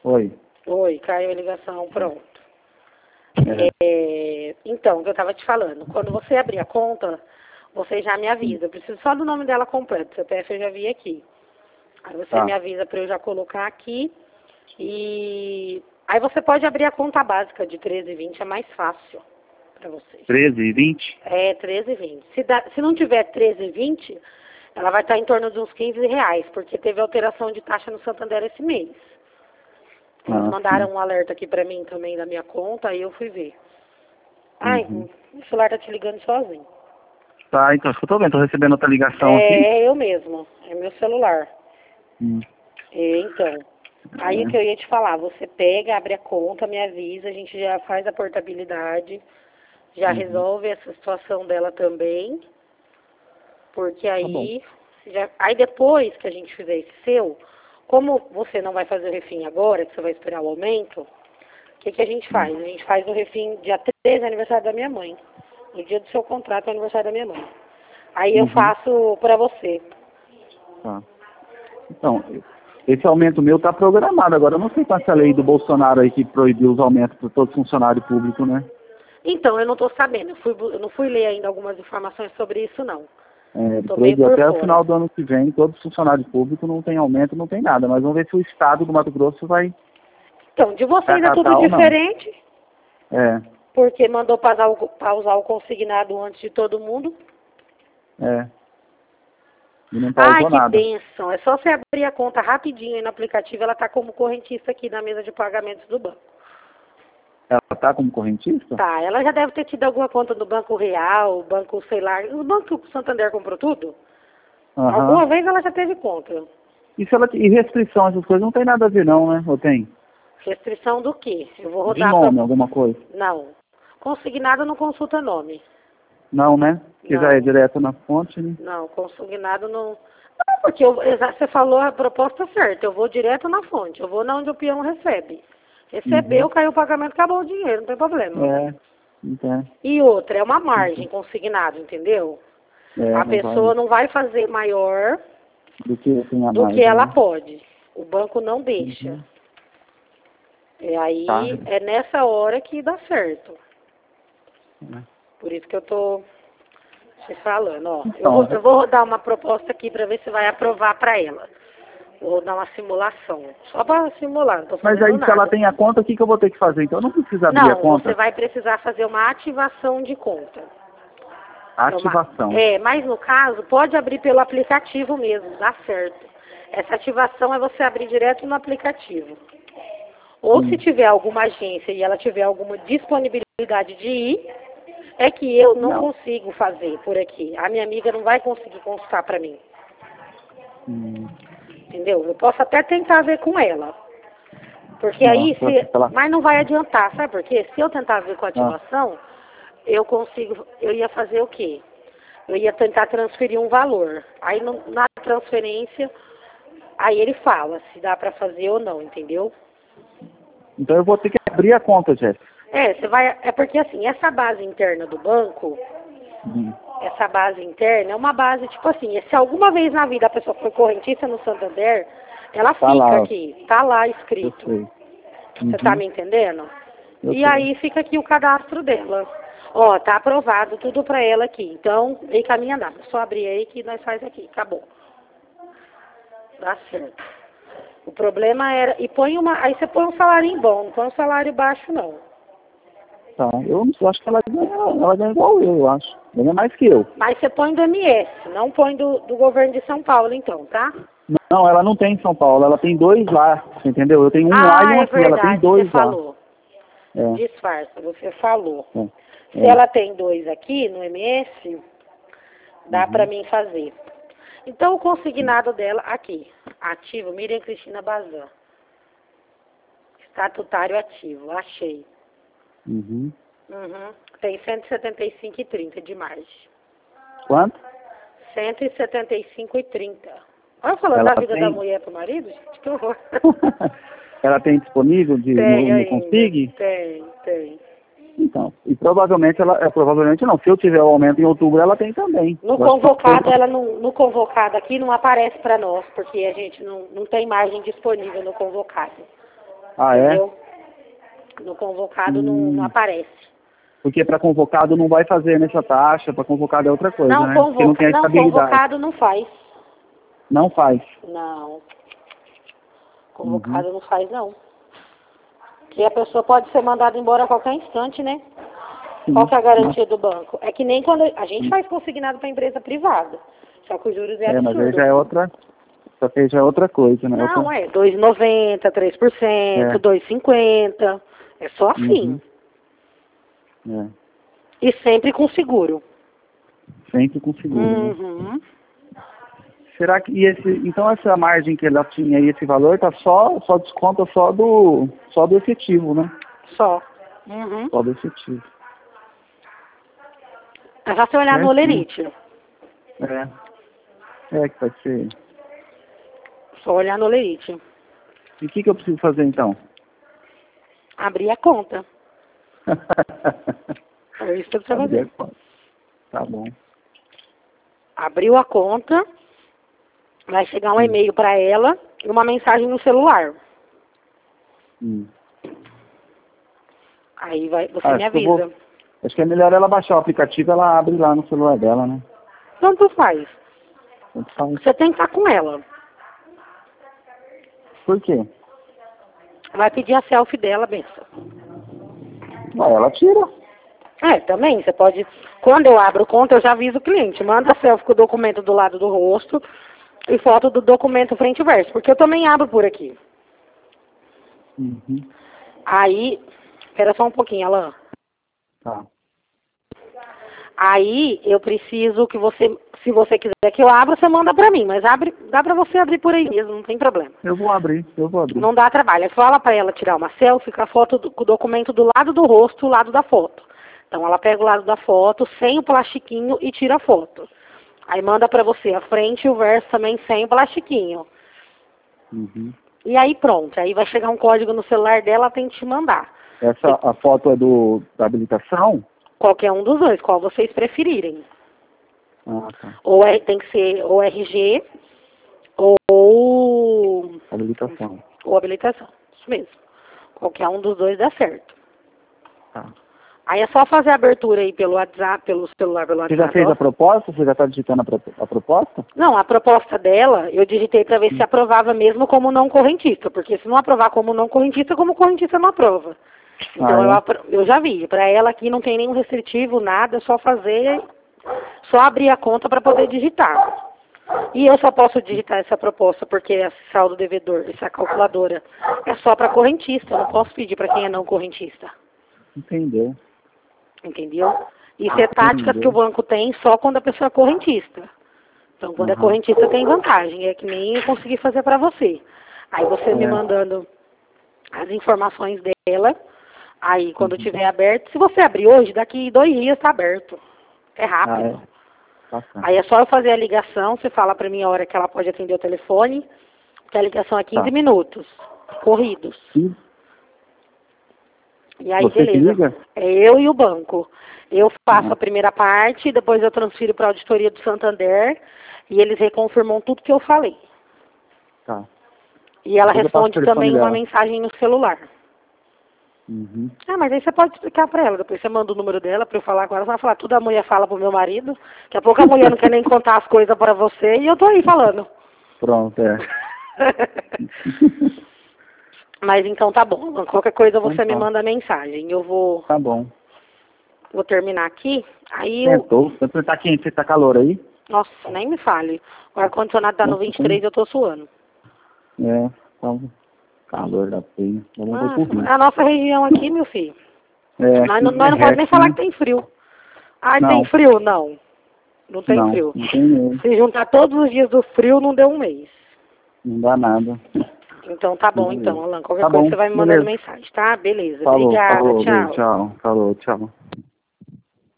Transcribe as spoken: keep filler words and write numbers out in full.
Oi. Oi, caiu a ligação, pronto. É. É, então, o que eu estava te falando, quando você abrir a conta, você já me avisa. Eu preciso só do nome dela completo, C P F eu já vi aqui. Aí você Tá. me avisa para eu já colocar aqui. E aí você pode abrir a conta básica de treze e vinte, é mais fácil para você. treze e vinte? É, treze e vinte. Se, dá, se não tiver treze e vinte, ela vai estar em torno de uns quinze reais, porque teve alteração de taxa no Santander esse mês. Eles Ah, mandaram sim. um alerta aqui pra mim também da minha conta, aí eu fui ver. Ai, Uhum. o celular tá te ligando sozinho. Tá, então, eu tô vendo, tô recebendo outra ligação É, aqui. é eu mesmo, é meu celular. Hum. É, então, aí o que eu ia te falar, você pega, abre a conta, me avisa, a gente já faz a portabilidade, já Uhum. resolve essa situação dela também, porque Tá bom. aí, já, aí depois que a gente fizer esse seu, como você não vai fazer o refim agora, que você vai esperar o aumento, o que, que a gente faz? A gente faz o refim dia treze, aniversário da minha mãe. No dia do seu contrato, é aniversário da minha mãe. Aí eu Uhum. faço pra você. Tá. Então, esse aumento meu tá programado. Agora, eu não sei com essa lei do Bolsonaro aí que proibiu os aumentos para todo funcionário público, né? Então, eu não tô sabendo. Eu, fui, bu- eu não fui ler ainda algumas informações sobre isso, não. É, ele Tô meio proibiu por até o fora. final do ano que vem, todo funcionário público não tem aumento, não tem nada. Mas vamos ver se o Estado do Mato Grosso vai, Então, de vai vocês é tudo acatar ou não. diferente, É, porque mandou pausar o, pausar o consignado antes de todo mundo. é. E não Ai, pausou que nada. bênção. É só você abrir a conta rapidinho aí no aplicativo, ela tá como correntista aqui na mesa de pagamentos do banco. Ela tá como correntista? Tá, ela já deve ter tido alguma conta no Banco Real, Banco, sei lá, o Banco Santander comprou tudo? Aham. Alguma vez ela já teve conta. E, se ela, e restrição, essas coisas não tem nada a ver não, né? Ou tem? Restrição do quê? Eu vou De rodar pra... nome, alguma coisa? Não. Consignado não consulta nome. Não, né? Que já é Não. direto na fonte, né? Não, consignado não... Não, porque eu, exa- você falou a proposta certa. Eu vou direto na fonte. Eu vou na onde o peão recebe. Recebeu, Uhum. caiu o pagamento, acabou o dinheiro, não tem problema. É, então, E outra, é uma margem uhum. consignado, entendeu? É, A não vai pessoa não vai fazer maior do que tem a do que margem, ela né? pode. O banco não deixa. Uhum. E Tá. aí é nessa hora que dá certo. É. Por isso que eu tô te falando, ó. Eu Então, vou, eu vou rodar uma proposta aqui para ver se vai aprovar para ela. Vou rodar uma simulação. Só para simular, não tô mas fazendo aí se ela nada. tem a conta, o que, que eu vou ter que fazer? Então eu não preciso abrir a Não, você conta. vai precisar fazer uma ativação de conta. É, uma, Ativação. é, mas no caso, pode abrir pelo aplicativo mesmo, dá certo. Essa ativação é você abrir direto no aplicativo. Ou se Hum. tiver alguma agência e ela tiver alguma disponibilidade de ir, é que eu não Não. consigo fazer por aqui. A minha amiga não vai conseguir consultar para mim. Hum. Entendeu? Eu posso até tentar ver com ela. Porque aí, Nossa, se, ela... mas não vai adiantar, sabe por quê? Se eu tentar ver com a Ah, ativação, eu consigo, eu ia fazer o quê? Eu ia tentar transferir um valor. Aí no- na transferência, aí ele fala se dá para fazer ou não, entendeu? então eu vou ter que abrir a conta, Jéssica. É, você vai, é porque assim, essa base interna do banco, Hum. essa base interna é uma base, tipo assim, se alguma vez na vida a pessoa foi correntista no Santander, ela Tá fica lá, aqui, tá lá eu escrito. sei. Você tá Uhum. me entendendo? Eu E sei. aí fica aqui o cadastro dela. Ó, tá aprovado tudo pra ela aqui. Então, vem caminha nada. Só abrir aí que nós faz aqui. Acabou. Dá certo. O problema era... E põe uma... Aí você põe um salário bom, não põe um salário baixo, não. Tá. Eu não sei, eu acho que ela ganha, ela ganha igual eu, eu acho. Ganha mais que eu. Mas você põe do M S, não põe do, do governo de São Paulo, então, tá? Não, ela não tem em São Paulo, ela tem dois lá, você entendeu? Eu tenho um lá e Ah, um é aqui, ela tem verdade, você dois lá. falou. É, Disfarça, você falou. é, Se é. ela tem dois aqui no M S, dá pra Uhum. mim fazer. Então, o consignado dela, aqui, ativo, Miriam Cristina Bazan. Estatutário ativo, achei. Uhum. Uhum. Tem cento e setenta e cinco e trinta de margem. Quanto? cento e setenta e cinco e trinta. Olha falando Ela da vida da tem. mulher pro marido, gente, que horror. Ela tem disponível de, no, Tem no ainda, Config? tem, tem. Então, e provavelmente ela, é, provavelmente não, se eu tiver o aumento em outubro, ela tem também. No Eu acho que convocado, ela ela não, no convocado aqui não aparece para nós, porque a gente não, não tem margem disponível no convocado. Ah, é? Entendeu? No convocado Hum. não, não aparece. Porque para convocado não vai fazer nessa taxa, para convocado é outra coisa, Não, né? Porque não convoca, tem a não, estabilidade. convocado não faz. Não faz. Não. Uhum. Convocado não faz, não. Que a pessoa pode ser mandada embora a qualquer instante, né? Sim. Qual que é a garantia do banco? É que nem quando a gente faz consignado para empresa privada. Só que os juros é É, mas aí absurdo. já é outra, só que aí já é outra coisa, né? Não, outra... é dois vírgula noventa, três por cento, É. dois vírgula cinquenta. É só assim. Uhum. É. E sempre com seguro. Sempre com seguro, né? Uhum. Será que e esse, então essa margem que ela tinha aí, esse valor, tá só, só desconta só do, só do efetivo, né? Só. Uhum. Só do efetivo. É só você olhar no Certinho. Olerite. É. É que pode ser. Só olhar no Olerite. E o que, que eu preciso fazer então? Abrir a conta. É isso que você vai Abrir fazer. a conta. Tá bom. Abriu a conta, vai chegar um Hum. e-mail para ela e uma mensagem no celular. Hum. Aí vai, você Ah, me acho que eu vou- avisa. Acho que é melhor ela baixar o aplicativo e ela abre lá no celular dela, né? Tanto faz. Tanto faz. Você tem que estar com ela. Por quê? Vai pedir a selfie dela, benção. Ah, ela tira. É, também, você pode... Quando eu abro conta, eu já aviso o cliente. Manda a selfie com o documento do lado do rosto e foto do documento frente e verso. Porque eu também abro por aqui. Uhum. Aí... Espera só um pouquinho, Alan. Tá. Aí eu preciso que você... Se você quiser que eu abra, você manda pra mim. Mas abre, dá pra você abrir por aí mesmo, não tem problema. Eu vou abrir, eu vou abrir. Não dá trabalho. É fala pra ela tirar uma selfie com a foto do, com o documento do lado do rosto, o lado da foto. Então ela pega o lado da foto, sem o plastiquinho e tira a foto. Aí manda pra você a frente e o verso também sem o plastiquinho. Uhum. E aí pronto. Aí vai chegar um código no celular dela, ela tem que te mandar. Essa, a foto é do, da habilitação? Qualquer um dos dois, qual vocês preferirem. Ah, tá. Ou é, tem que ser ou R G ou, Habilitação. ou habilitação. Isso mesmo. Qualquer um dos dois dá certo. Tá. Aí é só fazer a abertura aí pelo WhatsApp, pelo celular, pelo Você WhatsApp. já fez ó. a proposta? Você já está digitando a, pro- a proposta? Não, a proposta dela, eu digitei para ver se aprovava mesmo como não correntista, porque se não aprovar como não correntista, como correntista não aprova. Então Ah, é? eu, apro- eu já vi, para ela aqui não tem nenhum restritivo, nada, é só fazer, só abrir a conta para poder digitar. E eu só posso digitar essa proposta porque esse saldo devedor, essa calculadora, é só para correntista, eu não posso pedir para quem é não correntista. Entendeu. Entendeu? Isso é táticas que o banco tem só quando a pessoa é correntista. Então, quando é Aham. correntista tem vantagem. É que nem eu consegui fazer para você. Aí você me É. mandando as informações dela. Aí, quando Uhum. tiver aberto, se você abrir hoje, daqui dois dias está aberto. É Ah, rápido. é. Bacana. Aí é só eu fazer a ligação, você fala para mim a hora que ela pode atender o telefone, que a ligação é quinze Tá. minutos, corridos. Sim. E aí, Você que beleza. liga? É eu e o banco. Eu faço Ah. a primeira parte, depois eu transfiro para a auditoria do Santander e eles reconfirmam tudo que eu falei. Tá. E ela Depois eu passo o responde telefone também uma dela. mensagem no celular. Uhum. Ah, mas aí você pode explicar para ela. Depois você manda o número dela para eu falar com ela. Você vai falar, tudo a mulher fala pro meu marido. Daqui a pouco a mulher não quer nem contar as coisas para você e eu tô aí falando. Pronto, é. Mas então tá bom. Qualquer coisa você Então me tá. manda mensagem. Eu vou, Tá bom. vou terminar aqui. Aí eu... Tentou. Você tá quente? Você tá calor aí? Nossa, nem me fale. O ar-condicionado tá no Nossa, vinte e três e eu tô suando. É, tá calor da penha. Dá vontade de Nossa, correr. a nossa região aqui, meu filho. É, Nós, aqui não- nós não podemos nem derrete, falar né? que tem frio. Ai, Não. tem frio? Não. Não tem Não, frio. não tem mesmo. Se juntar todos os dias do frio, não deu um mês. Não dá nada. Então tá bom, Beleza. então, Alan. Qualquer Tá coisa bom, você vai me mandando beleza. mensagem, tá? Beleza. Falou, Obrigada, falou, tchau. beijo, tchau. Falou, tchau.